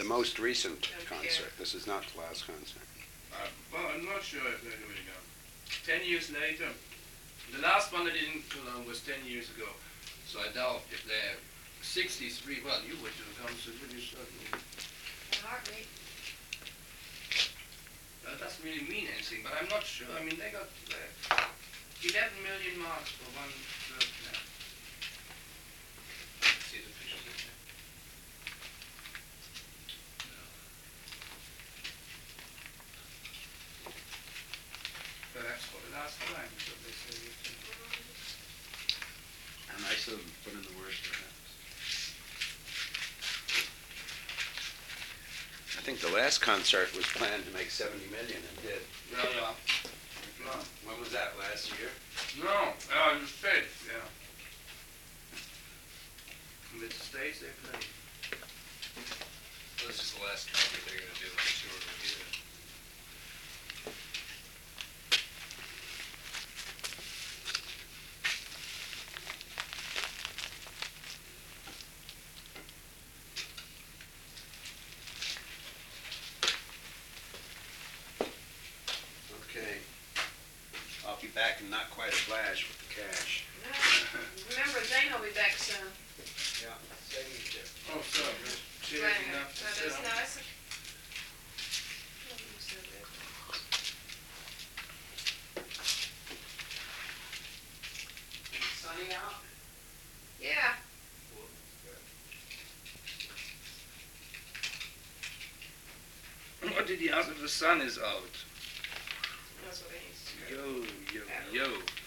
most recent Okay. concert. This is not the last concert. Well, I'm not sure if they're doing it. 10 years later, the last one they didn't too long was 10 years ago. So I doubt if they're 63. Well, you would do a concert, would you? Certainly. Heart rate. That doesn't really mean anything, but I'm not sure. I mean, they got 11 million marks for one third now. See the pictures in there? Perhaps for the last time, so they say. And I still put in the worst, perhaps. I think the last concert was planned to make 70 million and did. Yeah. No. When was that, last year? No, in the States, yeah. With the States, they play. Well, this is the last concert they're going to do in the tour review. Okay. I'll be back in not quite a flash with the cash. No. Remember, Zane will be back soon. Yeah, same as you. Oh, so good. Cheers Right. enough to So sit that's on. nice. Sunny out? Yeah. What did he ask if the sun is out? That's what he needs to do. Yo, yo, yo.